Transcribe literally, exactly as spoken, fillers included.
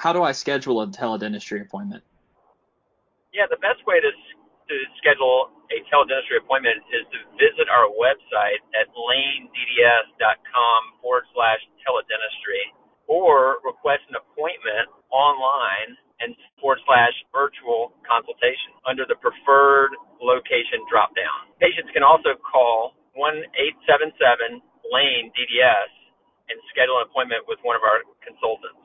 how do I schedule a teledentistry appointment? Yeah, the best way to to schedule a teledentistry appointment is to visit our website at lanedds.com forward slash teledentistry or request an appointment online and forward slash virtual consultation under the preferred location drop down. Patients can also call one eight seven seven Lane D D S and schedule an appointment with one of our consultants.